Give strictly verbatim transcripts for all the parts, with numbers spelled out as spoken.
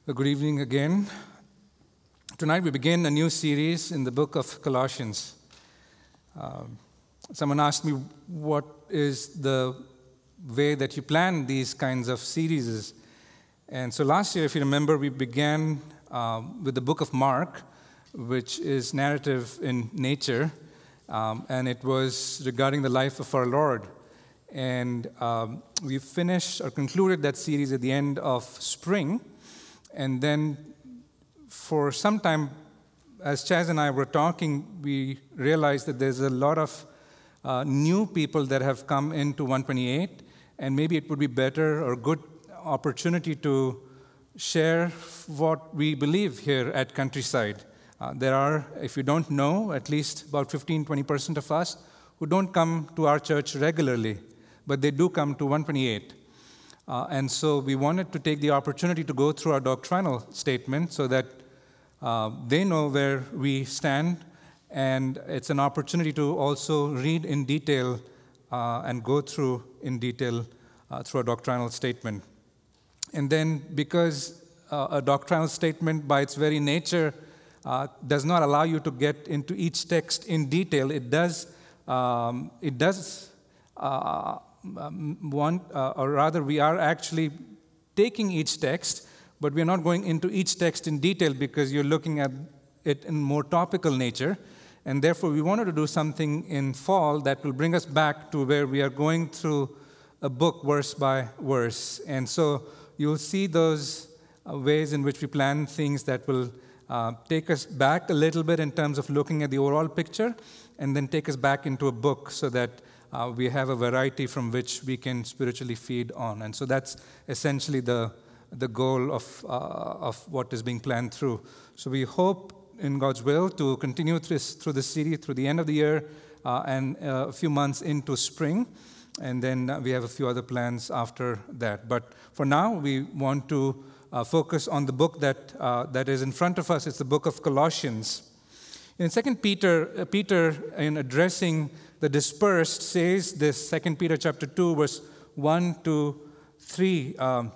Well, good evening again. Tonight we begin a new series in the book of Colossians. Um, someone asked me, what is the way that you plan these kinds of series? And so last year, if you remember, we began um, with the book of Mark, which is narrative in nature, um, and it was regarding the life of our Lord. And um, we finished or concluded that series at the end of spring. And then for some time, as Chaz and I were talking, we realized that there's a lot of uh, new people that have come into one twenty-eight, and maybe it would be better or good opportunity to share what we believe here at Countryside. Uh, there are, if you don't know, at least about fifteen to twenty percent of us who don't come to our church regularly, but they do come to one twenty-eight. Uh, and so we wanted to take the opportunity to go through our doctrinal statement so that uh, they know where we stand, and it's an opportunity to also read in detail uh, and go through in detail uh, through a doctrinal statement. And then because uh, a doctrinal statement by its very nature uh, does not allow you to get into each text in detail, it does, um, it does uh, Um, one, uh, or rather, we are actually taking each text, but we're not going into each text in detail because you're looking at it in more topical nature. And therefore, we wanted to do something in fall that will bring us back to where we are going through a book verse by verse. And so you'll see those uh, ways in which we plan things that will uh, take us back a little bit in terms of looking at the overall picture, and then take us back into a book so that Uh, we have a variety from which we can spiritually feed on. And so that's essentially the the goal of uh, of what is being planned through. So we hope in God's will to continue this, through the series through the end of the year uh, and uh, a few months into spring. And then uh, we have a few other plans after that. But for now, we want to uh, focus on the book that uh, that is in front of us. It's the book of Colossians. In Second Peter, uh, Peter, in addressing the dispersed, says this, Second Peter chapter two, verse one to three. Um,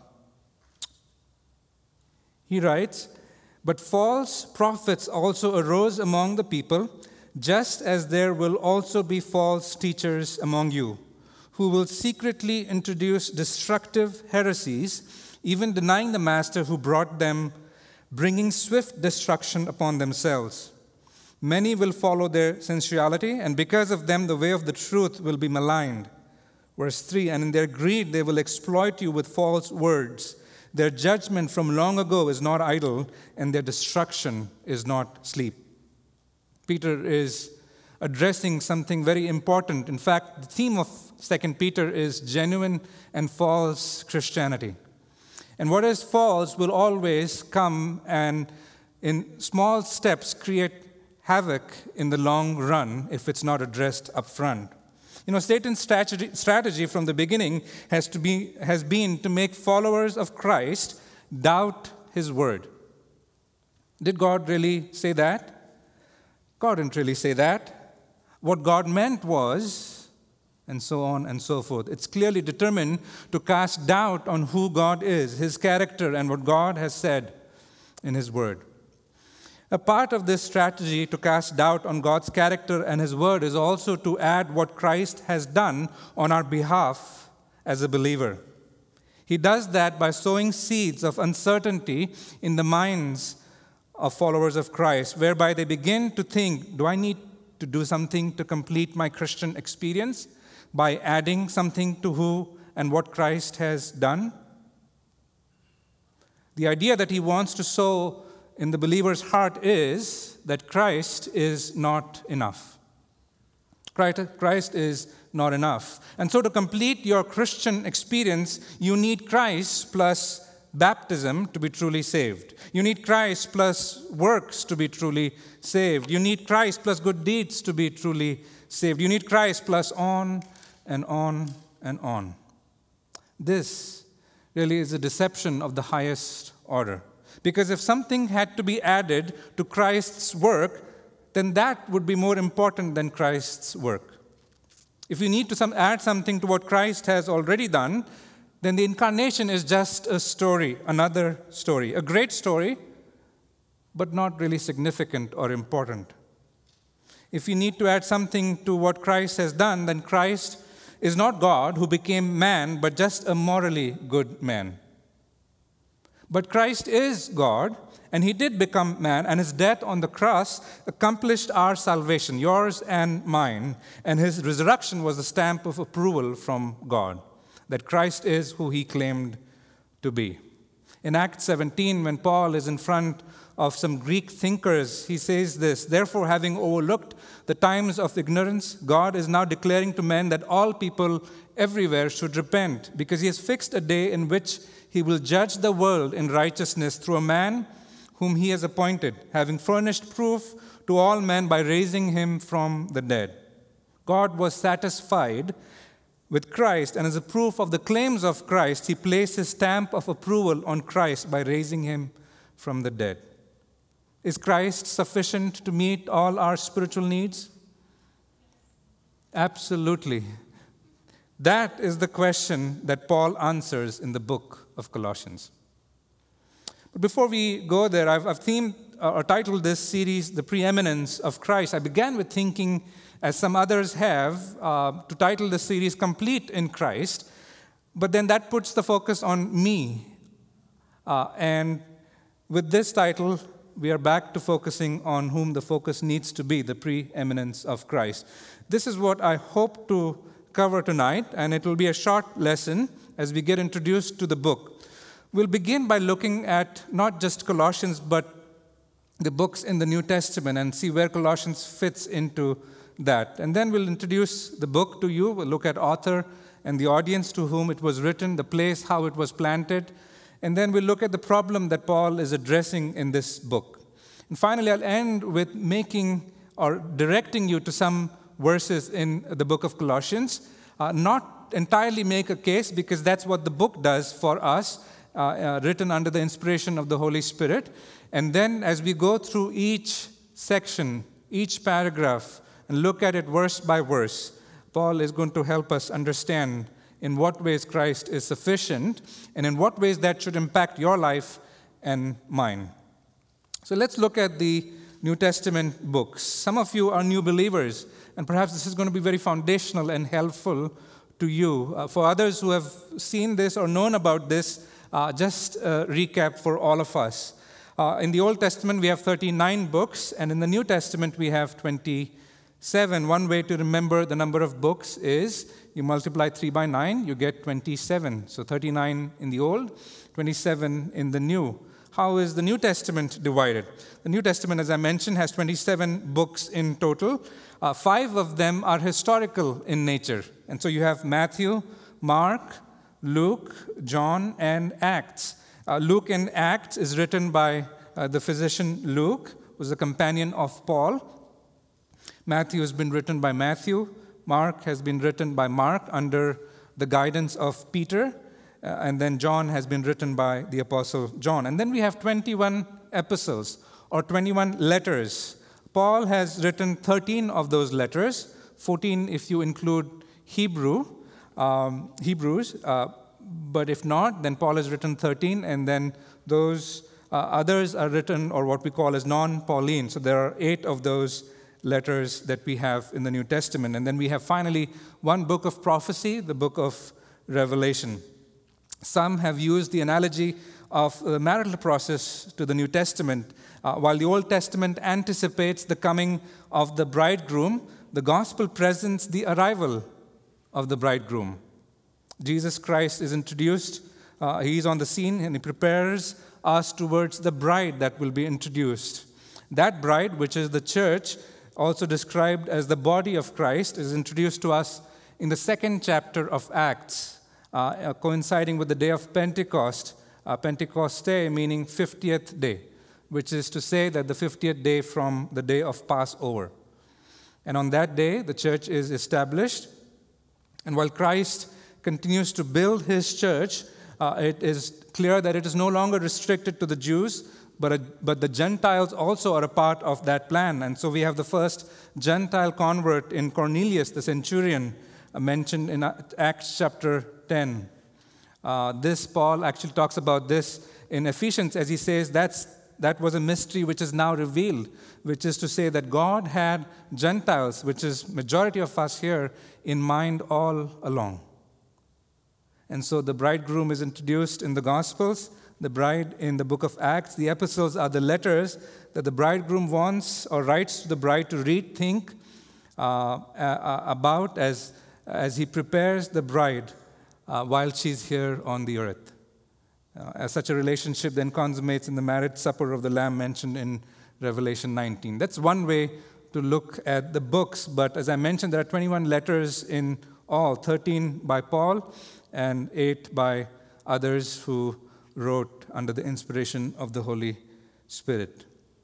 he writes, "But false prophets also arose among the people, just as there will also be false teachers among you, who will secretly introduce destructive heresies, even denying the master who brought them, bringing swift destruction upon themselves. Many will follow their sensuality, and because of them the way of the truth will be maligned." Verse three, "And in their greed they will exploit you with false words. Their judgment from long ago is not idle, and their destruction is not sleep." Peter is addressing something very important. In fact, the theme of Second Peter is genuine and false Christianity. And what is false will always come and in small steps create havoc in the long run if it's not addressed up front. You know, Satan's strategy, strategy from the beginning has to be has been to make followers of Christ doubt his word. Did God really say that? God didn't really say that. What God meant was, and so on and so forth. It's clearly determined to cast doubt on who God is, his character, and what God has said in his word. A part of this strategy to cast doubt on God's character and his word is also to add what Christ has done on our behalf as a believer. He does that by sowing seeds of uncertainty in the minds of followers of Christ, whereby they begin to think, do I need to do something to complete my Christian experience by adding something to who and what Christ has done? The idea that he wants to sow in the believer's heart is that Christ is not enough. Christ is not enough. And so to complete your Christian experience, you need Christ plus baptism to be truly saved. You need Christ plus works to be truly saved. You need Christ plus good deeds to be truly saved. You need Christ plus on and on and on. This really is a deception of the highest order. Because if something had to be added to Christ's work, then that would be more important than Christ's work. If you need to some, add something to what Christ has already done, then the incarnation is just a story, another story, a great story, but not really significant or important. If you need to add something to what Christ has done, then Christ is not God who became man, but just a morally good man. But Christ is God, and he did become man, and his death on the cross accomplished our salvation, yours and mine, and his resurrection was the stamp of approval from God, that Christ is who he claimed to be. In Acts seventeen, when Paul is in front of some Greek thinkers, he says this, "Therefore, having overlooked the times of ignorance, God is now declaring to men that all people everywhere should repent, because he has fixed a day in which he will judge the world in righteousness through a man whom he has appointed, having furnished proof to all men by raising him from the dead." God was satisfied with Christ, and as a proof of the claims of Christ, he placed his stamp of approval on Christ by raising him from the dead. Is Christ sufficient to meet all our spiritual needs? Absolutely. That is the question that Paul answers in the book of Colossians. But before we go there, I've, I've themed or titled this series, The Preeminence of Christ. I began with thinking, as some others have, uh, to title the series Complete in Christ, but then that puts the focus on me. Uh, and with this title, we are back to focusing on whom the focus needs to be, the preeminence of Christ. This is what I hope to cover tonight, and it will be a short lesson as we get introduced to the book. We'll begin by looking at not just Colossians, but the books in the New Testament and see where Colossians fits into that. And then we'll introduce the book to you. We'll look at author and the audience to whom it was written, the place, how it was planted. And then we'll look at the problem that Paul is addressing in this book. And finally, I'll end with making or directing you to some verses in the book of Colossians. Uh, not entirely make a case, because that's what the book does for us, uh, uh, written under the inspiration of the Holy Spirit. And then as we go through each section, each paragraph, and look at it verse by verse, Paul is going to help us understand in what ways Christ is sufficient, and in what ways that should impact your life and mine. So let's look at the New Testament books. Some of you are new believers, and perhaps this is going to be very foundational and helpful to you. Uh, for others who have seen this or known about this, uh, just a recap for all of us. Uh, in the Old Testament, we have thirty-nine books, and in the New Testament, we have twenty-seven. One way to remember the number of books is you multiply three by nine, you get twenty-seven. So thirty-nine in the Old, twenty-seven in the New. How is the New Testament divided? The New Testament, as I mentioned, has twenty-seven books in total. Uh, five of them are historical in nature. And so you have Matthew, Mark, Luke, John, and Acts. Uh, Luke and Acts is written by uh, the physician Luke, who was a companion of Paul. Matthew has been written by Matthew. Mark has been written by Mark under the guidance of Peter. Uh, and then John has been written by the Apostle John. And then we have twenty-one epistles, or twenty-one letters. Paul has written thirteen of those letters, fourteen if you include Hebrew, um, Hebrews. Uh, but if not, then Paul has written thirteen, and then those uh, others are written, or what we call as non-Pauline. So there are eight of those letters that we have in the New Testament. And then we have finally one book of prophecy, the book of Revelation. Some have used the analogy of the marital process to the New Testament. Uh, while the Old Testament anticipates the coming of the bridegroom, the gospel presents the arrival of the bridegroom. Jesus Christ is introduced. Uh, he's on the scene, and he prepares us towards the bride that will be introduced. That bride, which is the church, also described as the body of Christ, is introduced to us in the second chapter of Acts. Uh, coinciding with the day of Pentecost, uh, Pentecoste meaning fiftieth day, which is to say that the fiftieth day from the day of Passover. And on that day, the church is established. And while Christ continues to build his church, uh, it is clear that it is no longer restricted to the Jews, but, a, but the Gentiles also are a part of that plan. And so we have the first Gentile convert in Cornelius, the centurion, uh, mentioned in Acts chapter ten. Uh, this, Paul actually talks about this in Ephesians as he says that's, that was a mystery which is now revealed, which is to say that God had Gentiles, which is majority of us here, in mind all along. And so the bridegroom is introduced in the Gospels, the bride in the book of Acts. The epistles are the letters that the bridegroom wants or writes to the bride to read, think uh, uh, about as, as he prepares the bride uh, while she's here on the earth. Uh, as such a relationship then consummates in the marriage supper of the Lamb mentioned in Revelation nineteen. That's one way to look at the books, but as I mentioned, there are twenty-one letters in all, thirteen by Paul and eight by others who wrote under the inspiration of the Holy Spirit.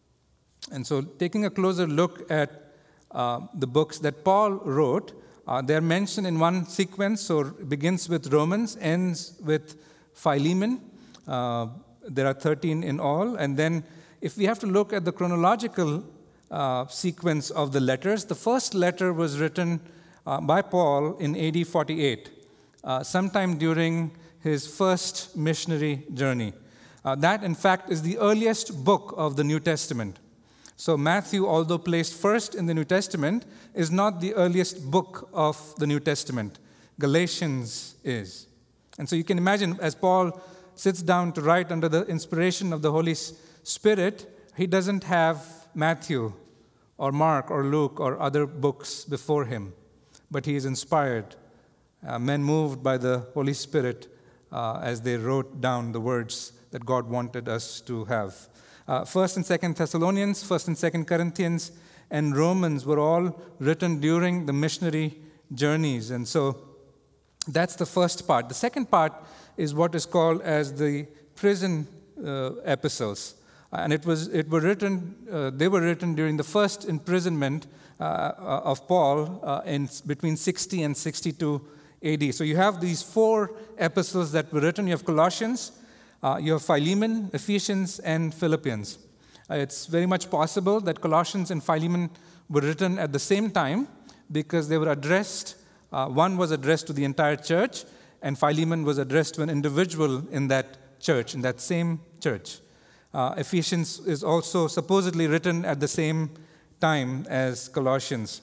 And so taking a closer look at uh, the books that Paul wrote, uh, they're mentioned in one sequence, so it begins with Romans, ends with Philemon. Uh, there are thirteen in all. And then if we have to look at the chronological uh, sequence of the letters, the first letter was written uh, by Paul in A D forty-eight, uh, sometime during his first missionary journey. Uh, that, in fact, is the earliest book of the New Testament. So Matthew, although placed first in the New Testament, is not the earliest book of the New Testament. Galatians is. And so you can imagine, as Paul sits down to write under the inspiration of the Holy Spirit, he doesn't have Matthew or Mark or Luke or other books before him, but he is inspired, uh, men moved by the Holy Spirit uh, as they wrote down the words that God wanted us to have. Uh, First and Second Thessalonians, First and Second Corinthians, and Romans were all written during the missionary journeys, and so that's the first part. The second part is what is called as the prison uh, epistles, and it was it were written. Uh, they were written during the first imprisonment uh, of Paul uh, in between sixty and sixty-two A D. So you have these four epistles that were written. You have Colossians, uh, you have Philemon, Ephesians, and Philippians. Uh, it's very much possible that Colossians and Philemon were written at the same time because they were addressed. Uh, one was addressed to the entire church, and Philemon was addressed to an individual in that church, in that same church. Uh, Ephesians is also supposedly written at the same time as Colossians.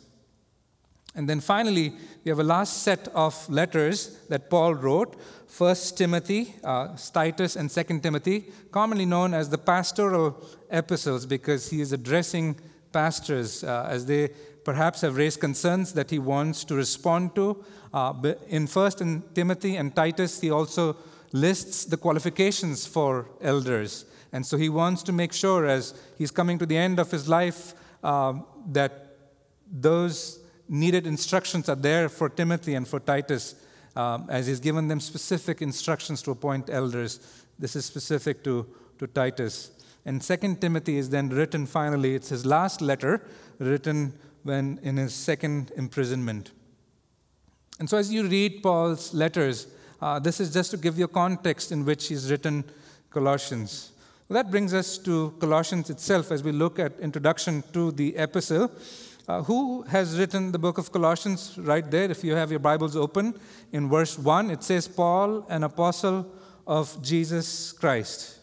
And then finally, we have a last set of letters that Paul wrote, First Timothy, uh, Titus, and Second Timothy, commonly known as the pastoral epistles because he is addressing pastors uh, as they perhaps have raised concerns that he wants to respond to. Uh, in First Timothy and Titus, he also lists the qualifications for elders. And so he wants to make sure as he's coming to the end of his life uh, that those needed instructions are there for Timothy and for Titus um, as he's given them specific instructions to appoint elders. This is specific to, to Titus. And Second Timothy is then written finally. It's his last letter written when in his second imprisonment. And so as you read Paul's letters, uh, this is just to give you a context in which he's written Colossians. Well, that brings us to Colossians itself as we look at introduction to the epistle. Uh, who has written the book of Colossians? Right there, if you have your Bibles open, in verse one, it says, Paul, an apostle of Jesus Christ.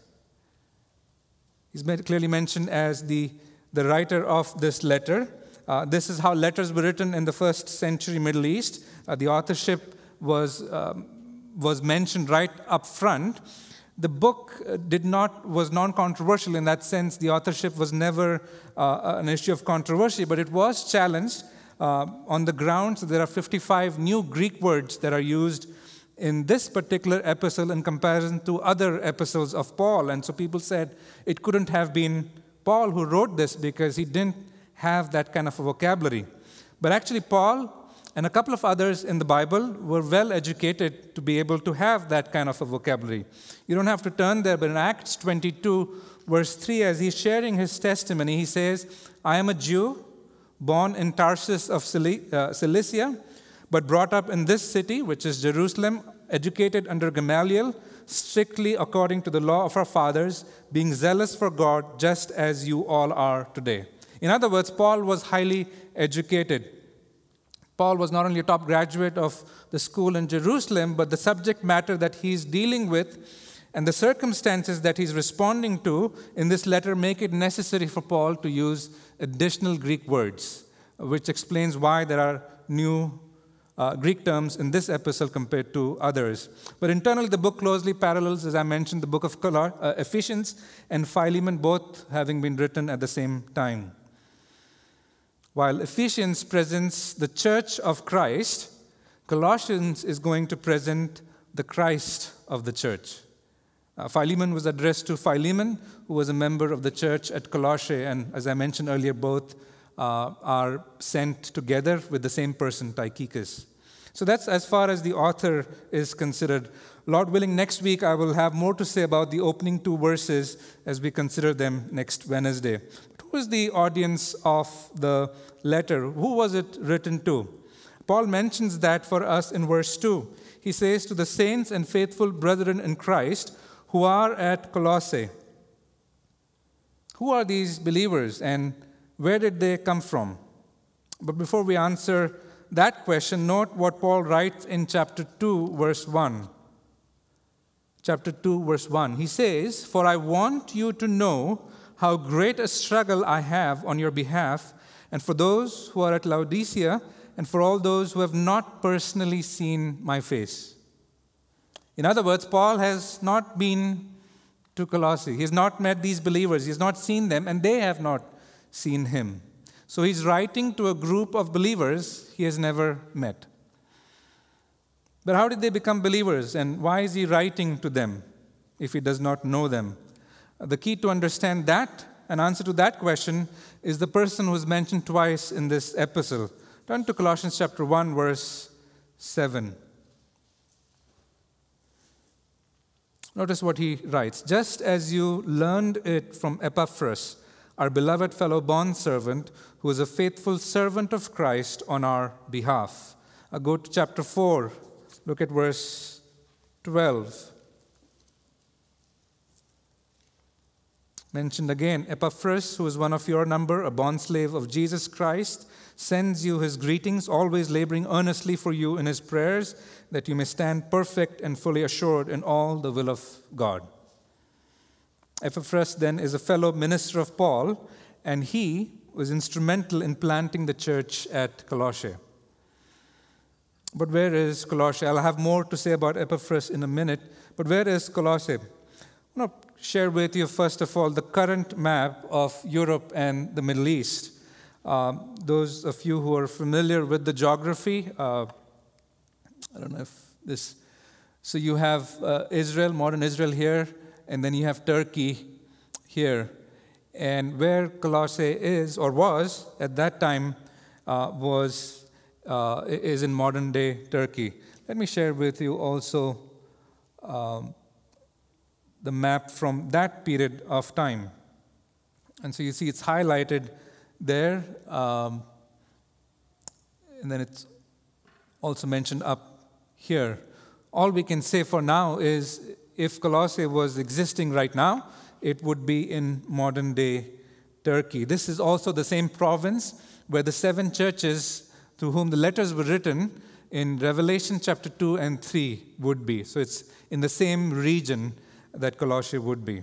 He's made, clearly mentioned as the, the writer of this letter. Uh, this is how letters were written in the first century Middle East. Uh, the authorship was, um, was mentioned right up front. The book did not was non-controversial in that sense. The authorship was never uh, an issue of controversy, but it was challenged uh, on the grounds that there are fifty-five new Greek words that are used in this particular epistle in comparison to other epistles of Paul. And so people said it couldn't have been Paul who wrote this because he didn't have that kind of a vocabulary. But actually Paul and a couple of others in the Bible were well educated to be able to have that kind of a vocabulary. You don't have to turn there, but in Acts twenty-two, verse three, as he's sharing his testimony, he says, I am a Jew, born in Tarsus of Cilicia, but brought up in this city, which is Jerusalem, educated under Gamaliel, strictly according to the law of our fathers, being zealous for God, just as you all are today. In other words, Paul was highly educated. Paul was not only a top graduate of the school in Jerusalem, but the subject matter that he's dealing with and the circumstances that he's responding to in this letter make it necessary for Paul to use additional Greek words, which explains why there are new uh, Greek terms in this epistle compared to others. But internally, the book closely parallels, as I mentioned, the book of Col- uh, Ephesians and Philemon, both having been written at the same time. While Ephesians presents the church of Christ, Colossians is going to present the Christ of the church. Uh, Philemon was addressed to Philemon, who was a member of the church at Colossae, and as I mentioned earlier, both uh, are sent together with the same person, Tychicus. So that's as far as the author is considered. Lord willing, next week I will have more to say about the opening two verses as we consider them next Wednesday. But who is the audience of the letter? Who was it written to? Paul mentions that for us in verse two. He says, to the saints and faithful brethren in Christ who are at Colossae. Who are these believers and where did they come from? But before we answer that question, note what Paul writes in chapter two, verse one. Chapter two, verse one. He says, for I want you to know how great a struggle I have on your behalf, and for those who are at Laodicea, and for all those who have not personally seen my face. In other words, Paul has not been to Colossae. He has not met these believers. He has not seen them, and they have not seen him. So he's writing to a group of believers he has never met. But how did they become believers, and why is he writing to them if he does not know them? The key to understand that, an answer to that question, is the person who is mentioned twice in this epistle. Turn to Colossians chapter one, verse seven. Notice what he writes. Just as you learned it from Epaphras, our beloved fellow bondservant, who is a faithful servant of Christ on our behalf. Uh, go to chapter four. Look at verse twelve. Mentioned again, Epaphras, who is one of your number, a bondslave of Jesus Christ, sends you his greetings, always laboring earnestly for you in his prayers, that you may stand perfect and fully assured in all the will of God. Epaphras then is a fellow minister of Paul, and he was instrumental in planting the church at Colossae. But where is Colossae? I'll have more to say about Epaphras in a minute, but where is Colossae? I want to share with you, first of all, the current map of Europe and the Middle East. Um, those of you who are familiar with the geography, uh, I don't know if this, so you have uh, Israel, modern Israel here, and then you have Turkey here. And where Colossae is, or was at that time, uh, was uh, is in modern-day Turkey. Let me share with you also um, the map from that period of time. And so you see it's highlighted there, um, and then it's also mentioned up here. All we can say for now is if Colossae was existing right now, it would be in modern-day Turkey. This is also the same province where the seven churches to whom the letters were written in Revelation chapter two and three would be. So it's in the same region that Colossae would be.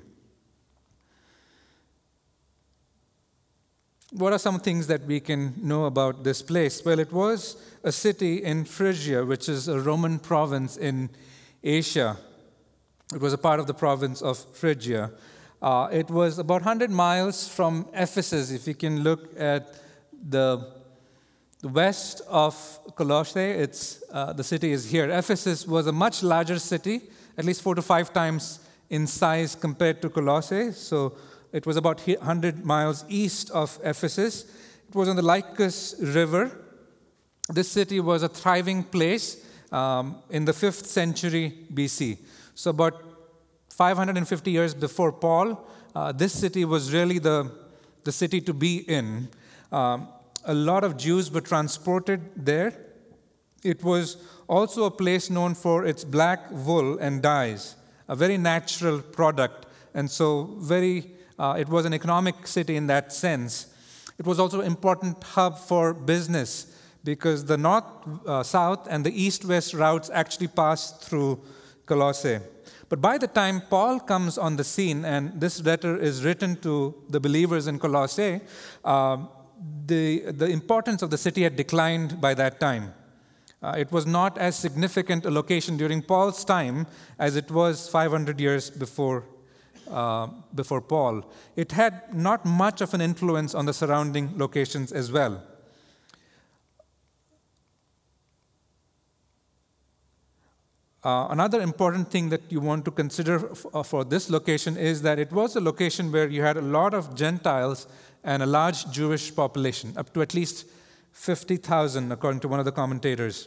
What are some things that we can know about this place? Well, it was a city in Phrygia, which is a Roman province in Asia. It was a part of the province of Phrygia. Uh, it was about one hundred miles from Ephesus. If you can look at the, the west of Colossae, it's, uh, the city is here. Ephesus was a much larger city, at least four to five times in size compared to Colossae. So it was about one hundred miles east of Ephesus. It was on the Lycus River. This city was a thriving place um, in the fifth century B C. So about five hundred fifty years before Paul, uh, this city was really the, the city to be in. Um, a lot of Jews were transported there. It was also a place known for its black wool and dyes, a very natural product. And so very, uh, it was an economic city in that sense. It was also an important hub for business. because the north, uh, south, and the east-west routes actually passed through Colossae. But by the time Paul comes on the scene, and this letter is written to the believers in Colossae, uh, the, the importance of the city had declined by that time. Uh, it was not as significant a location during Paul's time as it was five hundred years before, uh, before Paul. It had not much of an influence on the surrounding locations as well. Uh, another important thing that you want to consider f- uh, for this location is that it was a location where you had a lot of Gentiles and a large Jewish population, up to at least fifty thousand, according to one of the commentators.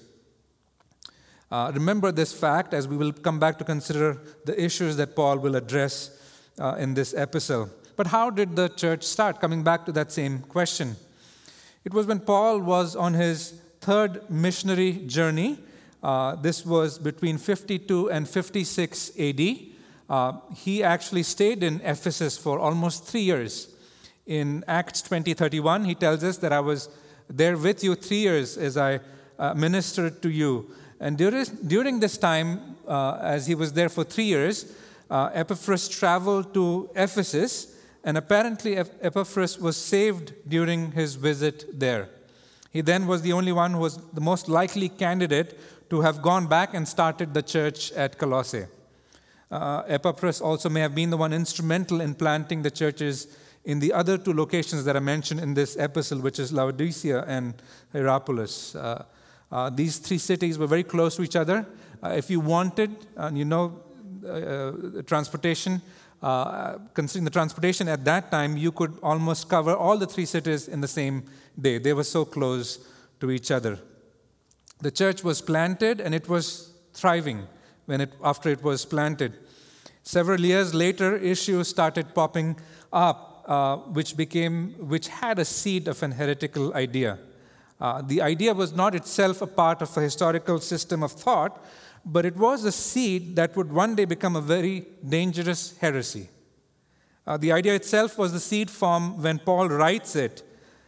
Uh, remember this fact as we will come back to consider the issues that Paul will address uh, in this epistle. But how did the church start? Coming back to that same question. It was when Paul was on his third missionary journey. Uh, this was between fifty-two and fifty-six A D. Uh, he actually stayed in Ephesus for almost three years. In Acts twenty thirty-one, he tells us that I was there with you three years as I uh, ministered to you. And during, during this time, uh, as he was there for three years, uh, Epaphras traveled to Ephesus, and apparently Epaphras was saved during his visit there. He then was the only one who was the most likely candidate to have gone back and started the church at Colossae. Uh, Epaphras also may have been the one instrumental in planting the churches in the other two locations that are mentioned in this epistle, which is Laodicea and Hierapolis. Uh, uh, these three cities were very close to each other. Uh, if you wanted, and you know, uh, transportation, uh, considering the transportation at that time, you could almost cover all the three cities in the same day. They were so close to each other. The church was planted and it was thriving when it, after it was planted. Several years later, issues started popping up, uh, which became, which had a seed of an heretical idea. Uh, the idea was not itself a part of a historical system of thought, but it was a seed that would one day become a very dangerous heresy. Uh, the idea itself was the seed form when Paul writes it.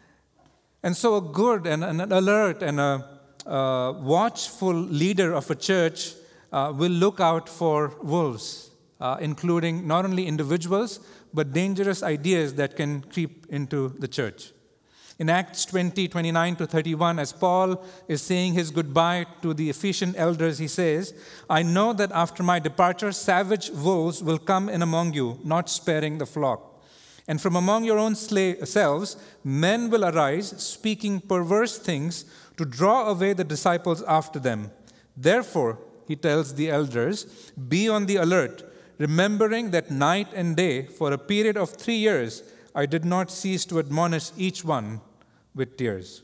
And so a good and an alert and a uh, watchful leader of a church uh, will look out for wolves, uh, including not only individuals, but dangerous ideas that can creep into the church. In Acts twenty, twenty-nine to thirty-one, as Paul is saying his goodbye to the Ephesian elders, he says, I know that after my departure, savage wolves will come in among you, not sparing the flock. And from among your own selves, men will arise, speaking perverse things to draw away the disciples after them. Therefore, he tells the elders, be on the alert, remembering that night and day, for a period of three years, I did not cease to admonish each one with tears.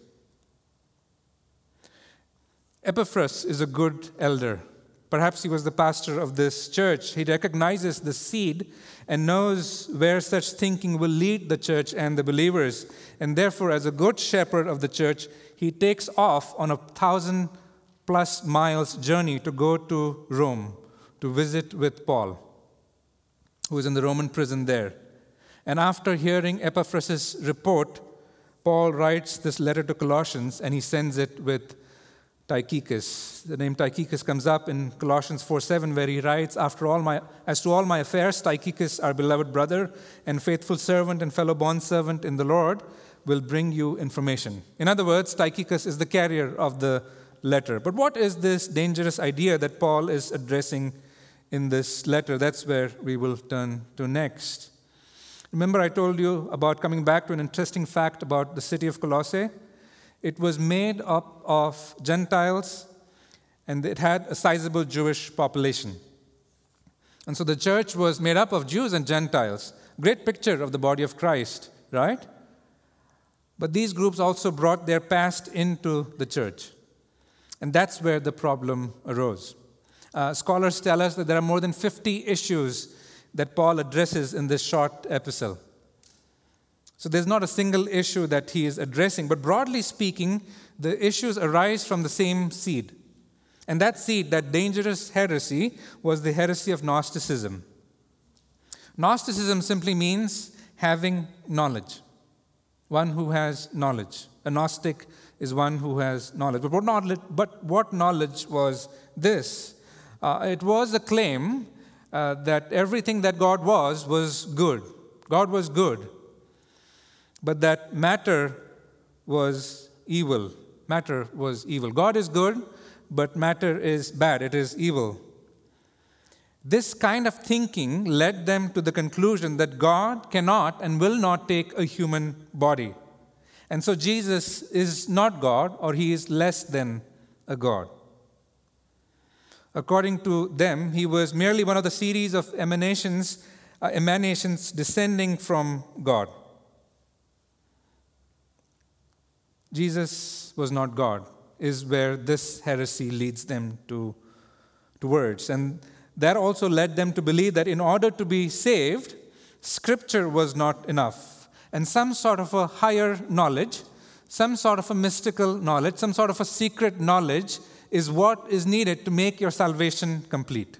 Epaphras is a good elder. Perhaps he was the pastor of this church. He recognizes the seed and knows where such thinking will lead the church and the believers. And therefore, as a good shepherd of the church, he takes off on a thousand plus miles journey to go to Rome to visit with Paul, who is in the Roman prison there. And after hearing Epaphras' report, Paul writes this letter to Colossians, and he sends it with Tychicus. The name Tychicus comes up in Colossians four seven, where he writes, After all my, as to all my affairs, Tychicus, our beloved brother and faithful servant and fellow bondservant in the Lord, will bring you information. In other words, Tychicus is the carrier of the letter. But what is this dangerous idea that Paul is addressing in this letter? That's where we will turn to next. Remember I told you about coming back to an interesting fact about the city of Colossae? It was made up of Gentiles, and it had a sizable Jewish population. And so the church was made up of Jews and Gentiles. Great picture of the body of Christ, right? But these groups also brought their past into the church. And that's where the problem arose. Uh, scholars tell us that there are more than fifty issues that Paul addresses in this short epistle. So there's not a single issue that he is addressing, but broadly speaking, the issues arise from the same seed. And that seed, that dangerous heresy, was the heresy of Gnosticism. Gnosticism simply means having knowledge, one who has knowledge. A Gnostic is one who has knowledge. But what knowledge, but what knowledge was this? Uh, it was a claim uh, that everything that God was, was good. God was good. But that matter was evil. Matter was evil. God is good, but matter is bad. It is evil. This kind of thinking led them to the conclusion that God cannot and will not take a human body. And so Jesus is not God, or he is less than a God. According to them, he was merely one of the series of emanations, uh, emanations descending from God. Jesus was not God, is where this heresy leads them to towards. And that also led them to believe that in order to be saved, Scripture was not enough. And some sort of a higher knowledge, some sort of a mystical knowledge, some sort of a secret knowledge is what is needed to make your salvation complete.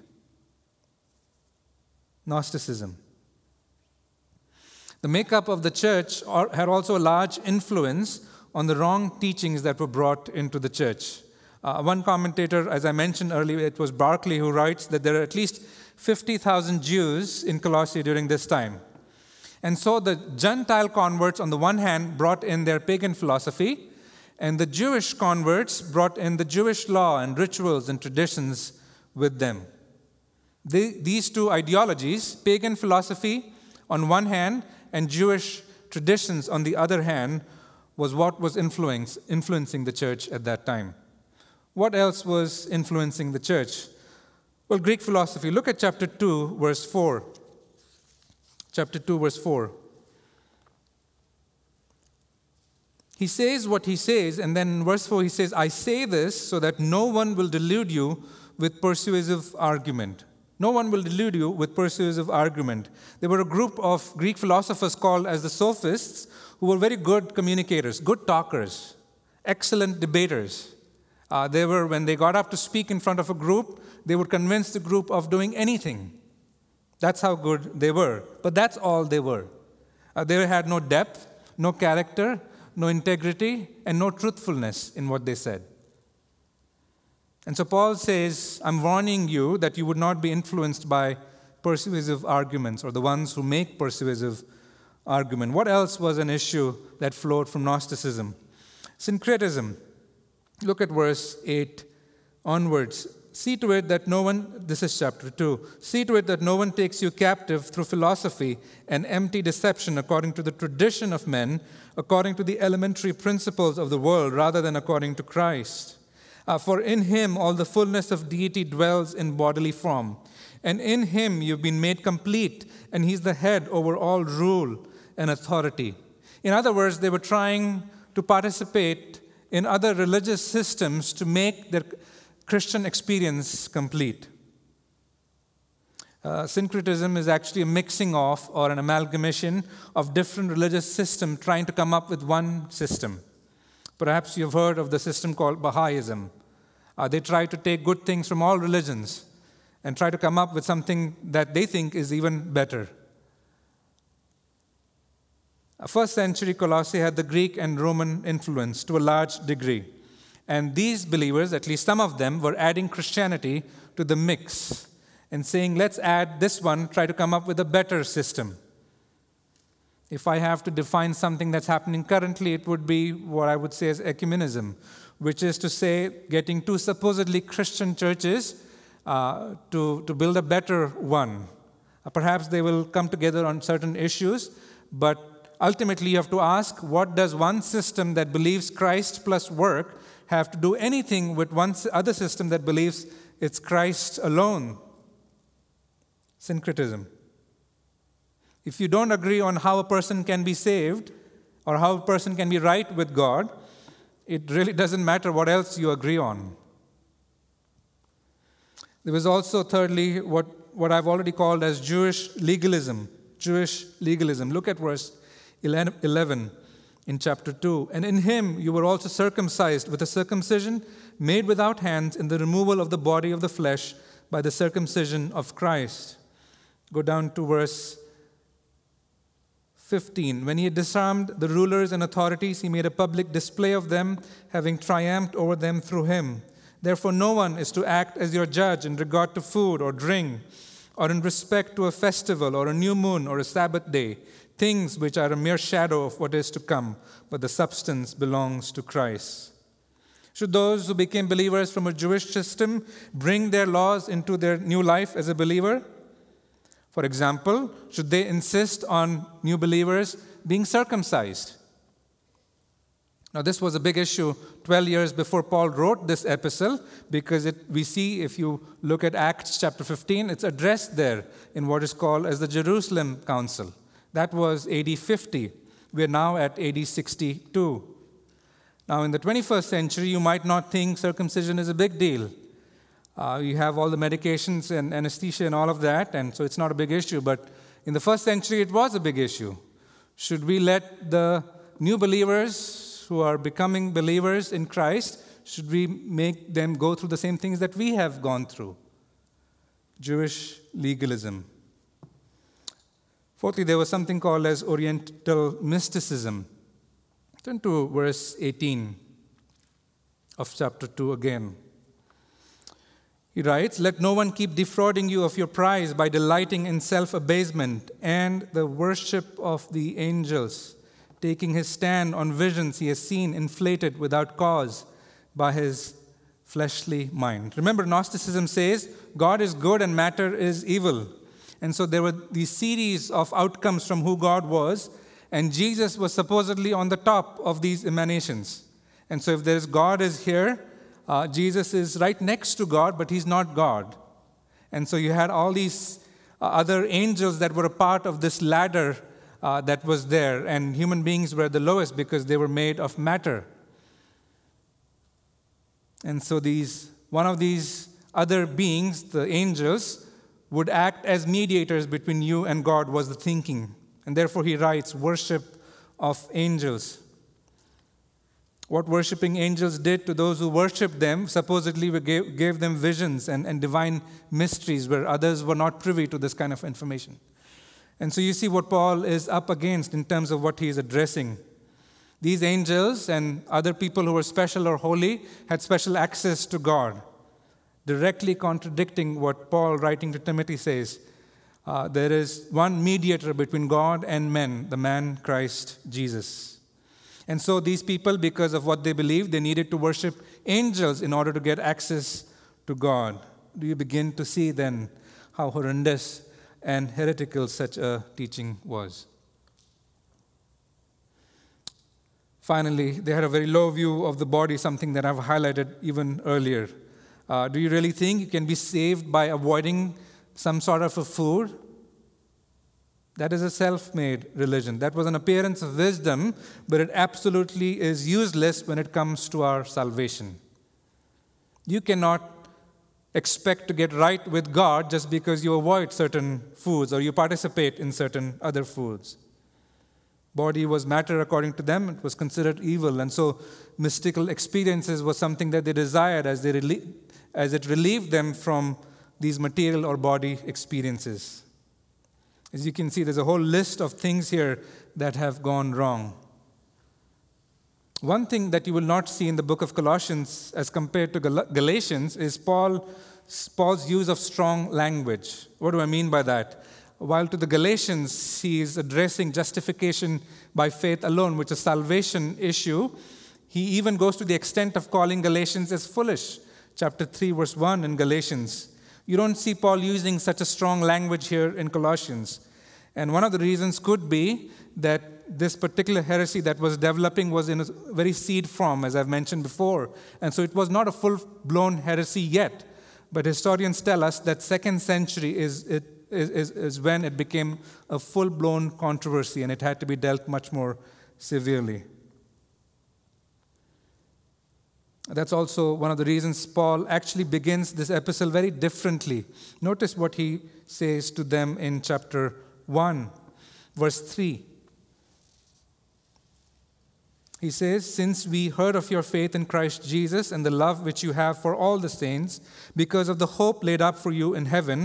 Gnosticism. The makeup of the church had also a large influence on the wrong teachings that were brought into the church. Uh, one commentator, as I mentioned earlier, it was Barclay, who writes that there are at least fifty thousand Jews in Colossae during this time. And so the Gentile converts, on the one hand, brought in their pagan philosophy, and the Jewish converts brought in the Jewish law and rituals and traditions with them. They, these two ideologies, pagan philosophy on one hand and Jewish traditions on the other hand, was what was influence, influencing the church at that time. What else was influencing the church? Well, Greek philosophy. Look at chapter two, verse four. Chapter two, verse four. He says what he says, and then in verse four he says, I say this so that no one will delude you with persuasive argument. No one will delude you with persuasive argument. There were a group of Greek philosophers called as the sophists who were very good communicators, good talkers, excellent debaters. Uh, they were, when they got up to speak in front of a group, they would convince the group of doing anything. That's how good they were. But that's all they were. Uh, they had no depth, no character, no integrity, and no truthfulness in what they said. And so Paul says, I'm warning you that you would not be influenced by persuasive arguments or the ones who make persuasive argument. What else was an issue that flowed from Gnosticism? Syncretism. Look at verse eight onwards. See to it that no one, this is chapter two, see to it that no one takes you captive through philosophy and empty deception according to the tradition of men, according to the elementary principles of the world, rather than according to Christ. Uh, for in him all the fullness of deity dwells in bodily form. And in him you've been made complete, and he's the head over all rule and authority. In other words, they were trying to participate in other religious systems to make their Christian experience complete. Uh, syncretism is actually a mixing of or an amalgamation of different religious systems trying to come up with one system. Perhaps you've heard of the system called Baha'ism. Uh, they try to take good things from all religions and try to come up with something that they think is even better. Uh, first century Colossae had the Greek and Roman influence to a large degree. And these believers, at least some of them, were adding Christianity to the mix and saying, let's add this one, try to come up with a better system. If I have to define something that's happening currently, it would be what I would say is ecumenism, which is to say getting two supposedly Christian churches uh, to, to build a better one. Uh, perhaps they will come together on certain issues, but ultimately you have to ask, what does one system that believes Christ plus work have to do anything with one other system that believes it's Christ alone? Syncretism. If you don't agree on how a person can be saved or how a person can be right with God, it really doesn't matter what else you agree on. There was also, thirdly, what, what I've already called as Jewish legalism. Jewish legalism. Look at verse eleven in chapter two. And in him you were also circumcised with a circumcision made without hands in the removal of the body of the flesh by the circumcision of Christ. Go down to verse fifteen. When he had disarmed the rulers and authorities, he made a public display of them, having triumphed over them through him. Therefore, no one is to act as your judge in regard to food or drink, or in respect to a festival or a new moon or a Sabbath day, things which are a mere shadow of what is to come, but the substance belongs to Christ. Should those who became believers from a Jewish system bring their laws into their new life as a believer? For example, should they insist on new believers being circumcised? Now, this was a big issue twelve years before Paul wrote this epistle, because it, we see, if you look at Acts chapter fifteen, it's addressed there in what is called as the Jerusalem Council. That was A D fifty. We are now at A D sixty-two. Now, in the twenty-first century, you might not think circumcision is a big deal. Uh, you have all the medications and anesthesia and all of that, and so it's not a big issue. But in the first century, it was a big issue. Should we let the new believers who are becoming believers in Christ, should we make them go through the same things that we have gone through? Jewish legalism. Fourthly, there was something called as Oriental mysticism. Turn to verse eighteen of chapter two again. He writes, "Let no one keep defrauding you of your prize by delighting in self-abasement and the worship of the angels, taking his stand on visions he has seen inflated without cause by his fleshly mind." Remember, Gnosticism says God is good and matter is evil. And so there were these series of outcomes from who God was, and Jesus was supposedly on the top of these emanations. And so if there is God is here, uh, Jesus is right next to God, but he's not God. And so you had all these uh, other angels that were a part of this ladder uh, that was there, and human beings were the lowest because they were made of matter. And so these one of these other beings, the angels, would act as mediators between you and God, was the thinking. And therefore he writes, worship of angels. What worshiping angels did to those who worshiped them, supposedly gave, gave them visions and, and divine mysteries where others were not privy to this kind of information. And so you see what Paul is up against in terms of what he is addressing. These angels and other people who were special or holy had special access to God, directly contradicting what Paul, writing to Timothy, says. Uh, there is one mediator between God and men, the man Christ Jesus. And so these people, because of what they believed, they needed to worship angels in order to get access to God. Do you begin to see then how horrendous and heretical such a teaching was? Finally, they had a very low view of the body, something that I've highlighted even earlier. Uh, do you really think you can be saved by avoiding some sort of a food? That is a self-made religion. That was an appearance of wisdom, but it absolutely is useless when it comes to our salvation. You cannot expect to get right with God just because you avoid certain foods or you participate in certain other foods. Body was matter according to them. It was considered evil. And so mystical experiences was something that they desired as, they relie- as it relieved them from these material or body experiences. As you can see, there's a whole list of things here that have gone wrong. One thing that you will not see in the book of Colossians as compared to Gal- Galatians is Paul, Paul's use of strong language. What do I mean by that? While to the Galatians, he is addressing justification by faith alone, which is a salvation issue, he even goes to the extent of calling Galatians as foolish. Chapter three, verse one in Galatians. You don't see Paul using such a strong language here in Colossians. And one of the reasons could be that this particular heresy that was developing was in a very seed form, as I've mentioned before. And so it was not a full-blown heresy yet. But historians tell us that second century is, it, is, is when it became a full-blown controversy, and it had to be dealt much more severely. That's also one of the reasons Paul actually begins this epistle very differently. Notice what he says to them in chapter one, verse three. He says, "Since we heard of your faith in Christ Jesus and the love which you have for all the saints, because of the hope laid up for you in heaven,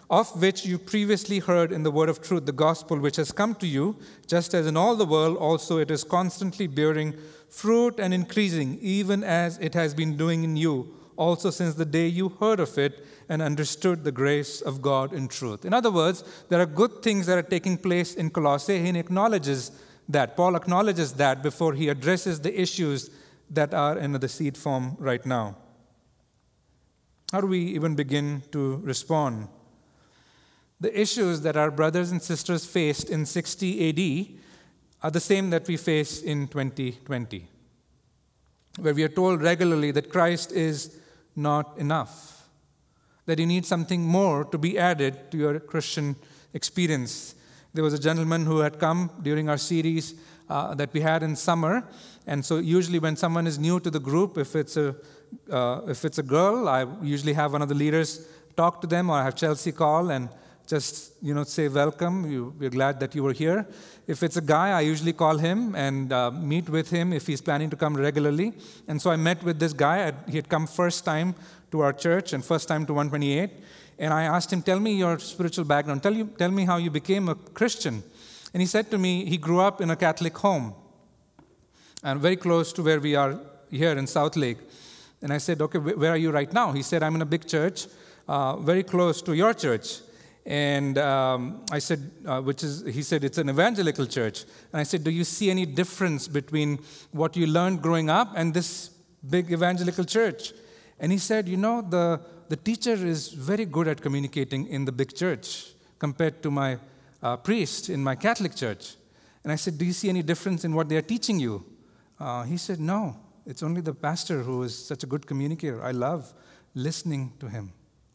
of which you previously heard in the word of truth, the gospel which has come to you, just as in all the world also it is constantly bearing fruit and increasing, even as it has been doing in you, also since the day you heard of it and understood the grace of God in truth. In other words, there are good things that are taking place in Colossae. He acknowledges that. Paul acknowledges that before he addresses the issues that are in the seed form right now. How do we even begin to respond? The issues that our brothers and sisters faced in sixty A D are the same that we face in twenty twenty, where we are told regularly that Christ is not enough, that you need something more to be added to your Christian experience. There was a gentleman who had come during our series uh, that we had in summer, and so usually when someone is new to the group, if it's a uh, if it's a girl, I usually have one of the leaders talk to them, or I have Chelsea call and just, you know, say welcome. You, we're glad that you were here. If it's a guy, I usually call him and uh, meet with him if he's planning to come regularly. And so I met with this guy. He had come first time to our church and first time to one twenty-eight. And I asked him, tell me your spiritual background. Tell, you, tell me how you became a Christian. And he said to me, he grew up in a Catholic home and very close to where we are here in South Lake. And I said, okay, where are you right now? He said, I'm in a big church, uh, very close to your church. And um, I said, uh, which is, he said, it's an evangelical church. And I said, do you see any difference between what you learned growing up and this big evangelical church? And he said, you know, the, the teacher is very good at communicating in the big church compared to my uh, priest in my Catholic church. And I said, do you see any difference in what they are teaching you? Uh, he said, no, it's only the pastor who is such a good communicator. I love listening to him.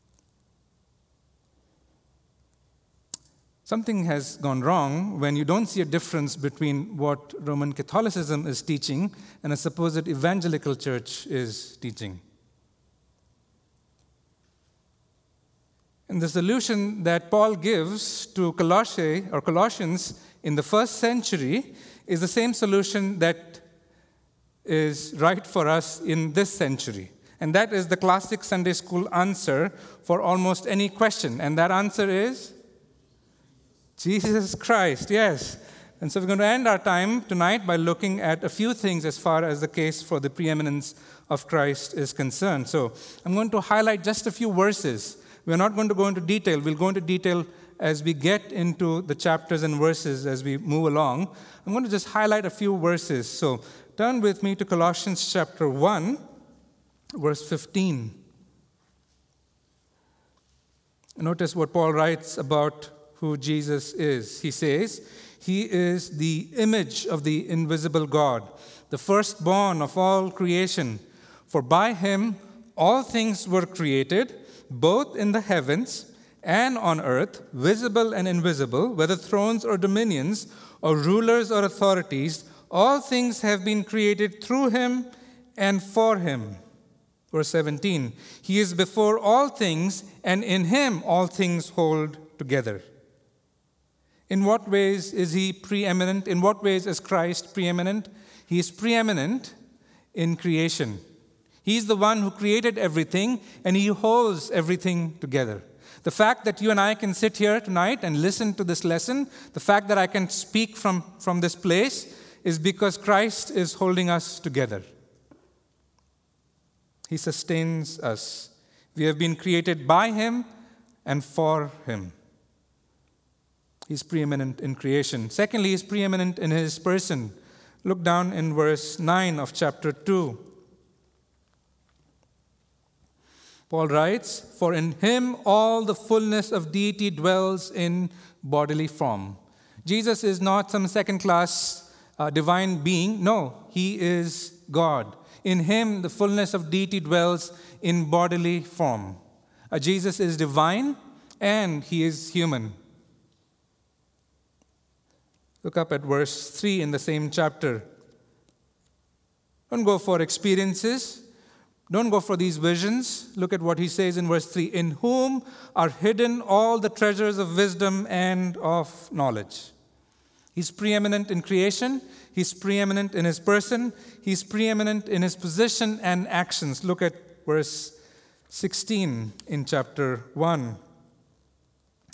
Something has gone wrong when you don't see a difference between what Roman Catholicism is teaching and a supposed evangelical church is teaching. And the solution that Paul gives to Colossae or Colossians in the first century is the same solution that is right for us in this century. And that is the classic Sunday school answer for almost any question. And that answer is Jesus Christ, yes. And so we're going to end our time tonight by looking at a few things as far as the case for the preeminence of Christ is concerned. So I'm going to highlight just a few verses. We're not going to go into detail. We'll go into detail as we get into the chapters and verses as we move along. I'm going to just highlight a few verses. So turn with me to Colossians chapter one, verse fifteen. Notice what Paul writes about who Jesus is. He says, he is the image of the invisible God, the firstborn of all creation. For by him all things were created, both in the heavens and on earth, visible and invisible, whether thrones or dominions, or rulers or authorities, all things have been created through him and for him. Verse seventeen, he is before all things, and in him all things hold together. In what ways is he preeminent? In what ways is Christ preeminent? He is preeminent in creation. He's the one who created everything, and he holds everything together. The fact that you and I can sit here tonight and listen to this lesson, the fact that I can speak from, from this place, is because Christ is holding us together. He sustains us. We have been created by him and for him. He's preeminent in creation. Secondly, he's preeminent in his person. Look down in verse nine of chapter two. Paul writes, for in him all the fullness of deity dwells in bodily form. Jesus is not some second-class uh, divine being. No, he is God. In him the fullness of deity dwells in bodily form. Uh, Jesus is divine and he is human. Look up at verse three in the same chapter. Don't go for experiences. Don't go for these visions. Look at what he says in verse three. In whom are hidden all the treasures of wisdom and of knowledge. He's preeminent in creation. He's preeminent in his person. He's preeminent in his position and actions. Look at verse sixteen in chapter one.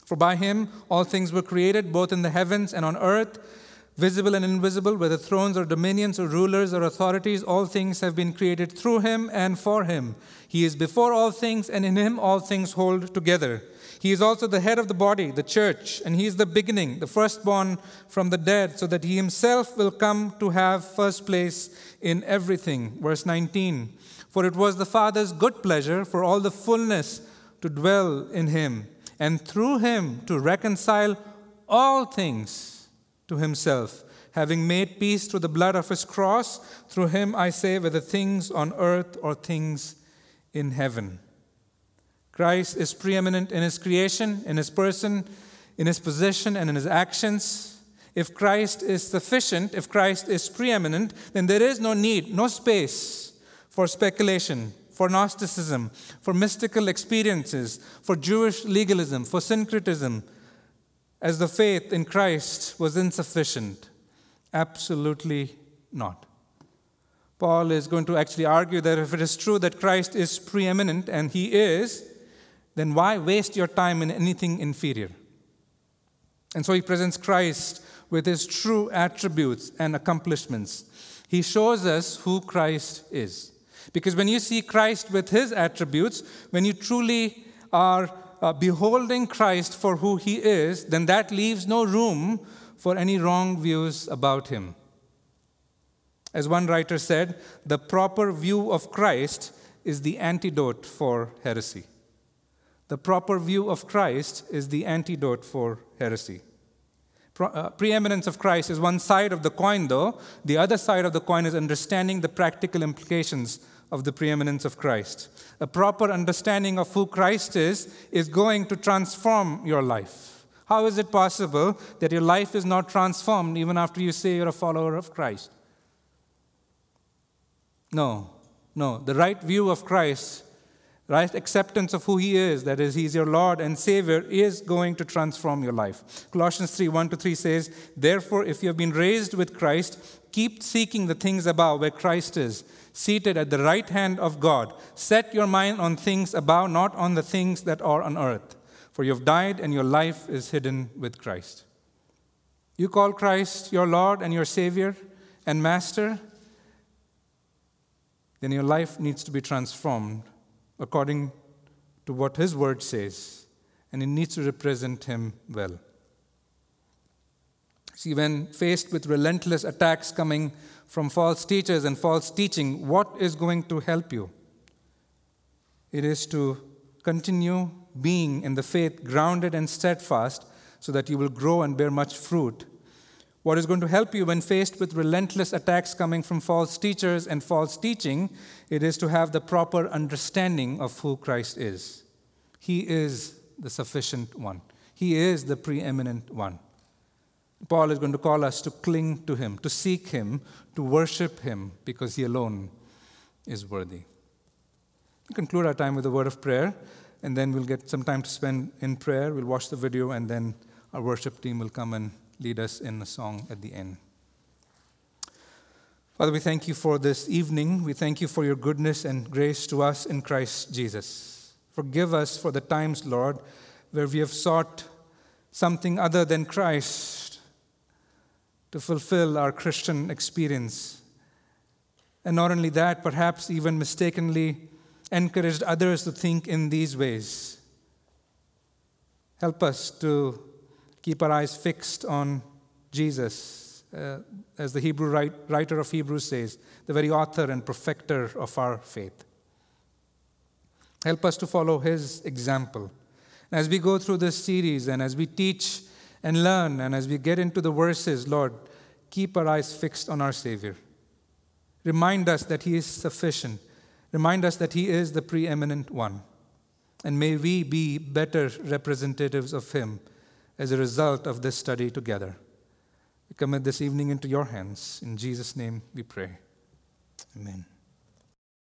For by him all things were created, both in the heavens and on earth, visible and invisible, whether thrones or dominions or rulers or authorities, all things have been created through him and for him. He is before all things, and in him all things hold together. He is also the head of the body, the church, and he is the beginning, the firstborn from the dead, so that he himself will come to have first place in everything. Verse nineteen, for it was the Father's good pleasure for all the fullness to dwell in him, and through him to reconcile all things to himself, having made peace through the blood of his cross. Through him, I say, whether things on earth or things in heaven. Christ is preeminent in his creation, in his person, in his position, and in his actions. If Christ is sufficient, if Christ is preeminent, then there is no need, no space for speculation, for Gnosticism, for mystical experiences, for Jewish legalism, for syncretism, as the faith in Christ was insufficient. Absolutely not. Paul is going to actually argue that if it is true that Christ is preeminent, and he is, then why waste your time in anything inferior? And so he presents Christ with his true attributes and accomplishments. He shows us who Christ is. Because when you see Christ with his attributes, when you truly are uh, beholding Christ for who he is, then that leaves no room for any wrong views about him. As one writer said, the proper view of Christ is the antidote for heresy. The proper view of Christ is the antidote for heresy. Pro- uh, preeminence of Christ is one side of the coin, though. The other side of the coin is understanding the practical implications of the preeminence of Christ. A proper understanding of who Christ is is going to transform your life. How is it possible that your life is not transformed even after you say you're a follower of Christ? No, no. The right view of Christ, right acceptance of who he is, that is, he's your Lord and Savior, is going to transform your life. Colossians three, one to three says, therefore, if you have been raised with Christ, keep seeking the things above where Christ is, seated at the right hand of God. Set your mind on things above, not on the things that are on earth. For you have died and your life is hidden with Christ. You call Christ your Lord and your Savior and Master, then your life needs to be transformed according to what his word says, and it needs to represent him well. See, when faced with relentless attacks coming from false teachers and false teaching, what is going to help you? It is to continue being in the faith grounded and steadfast so that you will grow and bear much fruit. What is going to help you when faced with relentless attacks coming from false teachers and false teaching, it is to have the proper understanding of who Christ is. He is the sufficient one. He is the preeminent one. Paul is going to call us to cling to him, to seek him, to worship him, because he alone is worthy. We'll conclude our time with a word of prayer, and then we'll get some time to spend in prayer. We'll watch the video, and then our worship team will come and lead us in a song at the end. Father, we thank you for this evening. We thank you for your goodness and grace to us in Christ Jesus. Forgive us for the times, Lord, where we have sought something other than Christ to fulfill our Christian experience. And not only that, perhaps even mistakenly encouraged others to think in these ways. Help us to keep our eyes fixed on Jesus, uh, as the Hebrew write, writer of Hebrews says, the very author and perfecter of our faith. Help us to follow his example. And as we go through this series and as we teach and learn and as we get into the verses, Lord, keep our eyes fixed on our Savior. Remind us that he is sufficient. Remind us that he is the preeminent one. And may we be better representatives of him as a result of this study together. We commit this evening into your hands. In Jesus' name we pray. Amen.